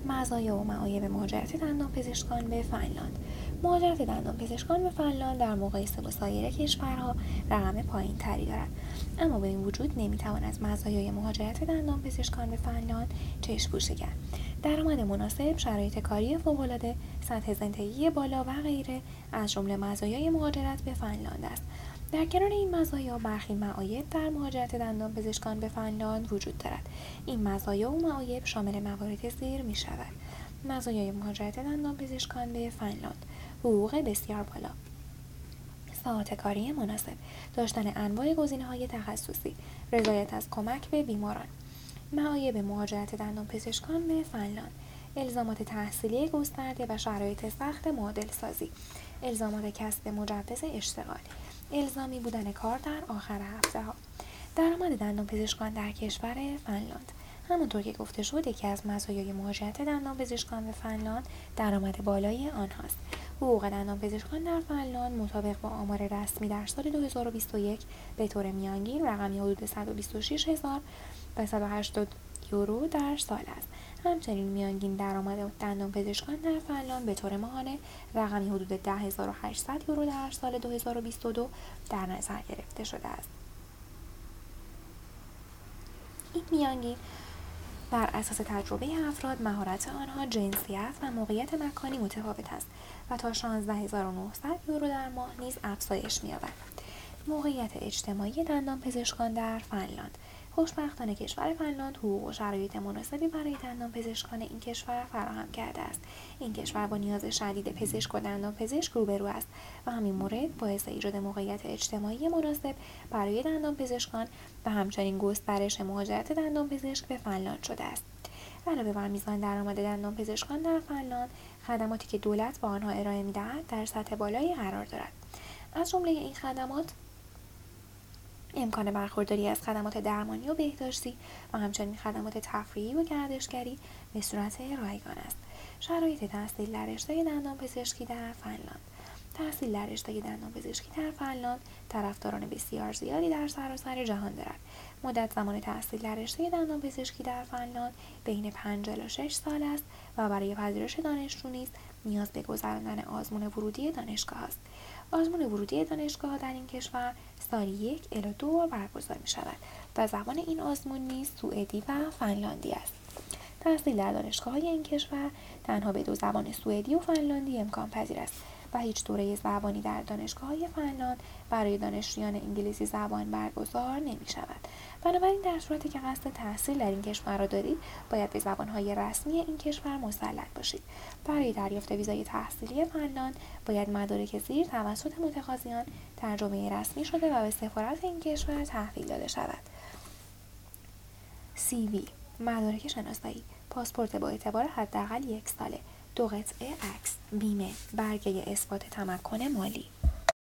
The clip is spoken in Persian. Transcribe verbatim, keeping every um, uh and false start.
مزایا و معایب مهاجرت دندانپزشکان به فنلاند. مهاجرت دندانپزشکان به فنلاند در مقایسه با سایر کشورها رقم پایین‌تری دارد، اما به این وجود نمی‌توان از مزایای مهاجرت دندانپزشکان به فنلاند چشم‌پوشی کرد. درآمد مناسب، شرایط کاری فوق‌العاده، سطح زندگی بالا و غیره از جمله مزایای مهاجرت به فنلاند است. در کنار این مزایا برخی معایب در مهاجرت دندانپزشکان به فنلاند وجود دارد. این مزایا و معایب شامل موارد زیر می شود: مزایای مهاجرت دندانپزشکان به فنلاند: حقوق بسیار بالا، ساعات کاری مناسب، داشتن انواع گزینه‌های تخصصی، رضایت از کمک به بیماران. معایب مهاجرت دندانپزشکان به فنلاند: الزامات تحصیلی گسترده و شرایط سخت معادل سازی، الزامات کسب مجوز اشتغال، الزامی بودن کار در آخر هفته ها. درآمد دندانپزشکان در کشور فنلاند: همانطور که گفته شد، یکی از مزایای مهاجرت دندانپزشکان به فنلاند درآمد بالای آنهاست. حقوق دندانپزشکان در فنلاند مطابق با آمار رسمی در سال دو هزار و بیست و یک به طور میانگین رقمی حدود صد و بیست و شش هزار و صد و هشتاد یورو در سال است. همچنین میانگین درآمد دندانپزشکان در فنلاند به طور ماهانه رقمی حدود ده هزار و هشتصد یورو در سال دو هزار و بیست و دو در نظر گرفته شده است. این میانگین بر اساس تجربه افراد، مهارت آنها، جنسیت و موقعیت مکانی متفاوت است و تا شانزده هزار و نهصد یورو در ماه نیز افزایش می‌یابد. موقعیت اجتماعی دندانپزشکان در فنلاند: خوشبختانه کشور فنلاند حقوق و شرایط مناسبی برای دندانپزشکان این کشور فراهم کرده است. این کشور با نیاز شدید پزشک و دندانپزشک روبرو است و همین مورد باعث ایجاد موقعیت اجتماعی مناسب برای دندانپزشکان و همچنین گسترش مهاجرت دندانپزشک به فنلاند شده است. علاوه بر میزان درآمد دندانپزشکان در فنلاند، خدماتی که دولت با آنها ارائه می‌دهد در سطح بالایی قرار دارد. از جمله این خدمات امکان برخورداری از خدمات درمانی و بهداشتی و همچنین خدمات تفریحی و گردشگری به صورت رایگان است. شرایط تحصیل در رشته دندانپزشکی در فنلاند: تحصیل در رشته دندانپزشکی در فنلاند طرفداران بسیار زیادی در سراسر جهان دارد. مدت زمان تحصیل در رشته دندانپزشکی در فنلاند بین پنج الی شش سال است و برای پذیرش دانشجو نیز نیاز به گذراندن آزمون ورودی دانشگاه است. آزمون ورودی دانشگاه در این کشور سالی یک الی دو بار برگزار می شود و زبان این آزمون نیز سوئدی و فنلاندی است. تحصیل در دانشگاه‌های این کشور تنها به دو زبان سوئدی و فنلاندی امکان پذیر است و هیچ دوره زبانی در دانشگاه‌های فنلاند برای دانشجویان انگلیسی زبان برگزار نمی شود. بنابراین در صورتی که قصد تحصیل در این کشور را دارید، باید به زبان‌های رسمی این کشور مسلط باشید. برای دریافت ویزای تحصیلی فنلاند باید مدارک زیر توسط متقاضیان ترجمه رسمی شده و به سفارت این کشور تحویل داده شود. سی وی، مدارک شناسایی: پاسپورت با اعتبار حداقل یک ساله، دو قطعه عکس، بیمه، برگه اثبات تمکن مالی.